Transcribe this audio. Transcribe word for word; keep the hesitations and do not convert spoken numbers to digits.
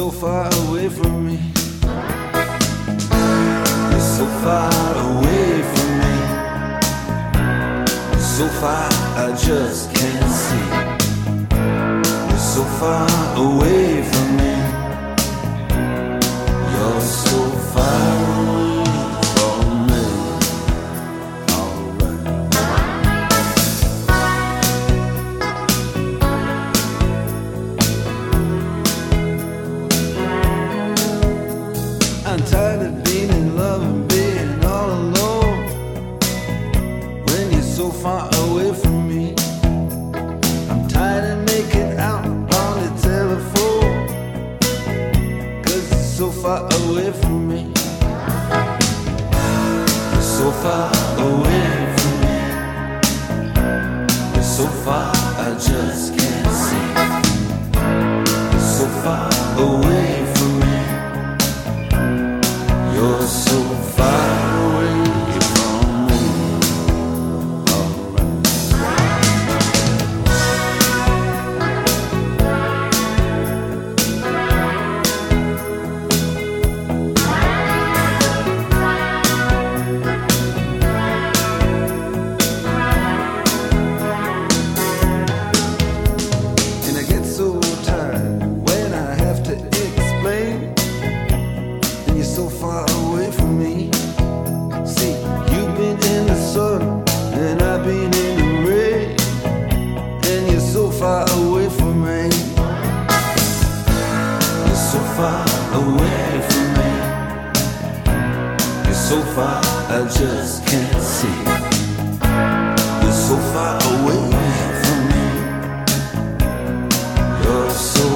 so far away from me. You're so far away from me. So far I just can't see. You're so far away from me. You're so far away from me. Alright. I'm tired of being in love and being all alone when you're so far away from me. I'm tired of making out on the telephone, 'cause you're so far away from me. You're so far away from me. You're so far I just can't see. You're so far away from me. You're so far away from me. Alright. And I get so tired when I have to explain. And you're so far away from me. See, you've been in the sun and I've been in the rain, and you're so far away from me. You're so far away from me. You're so far I just can't see. You're so far away from me. You're so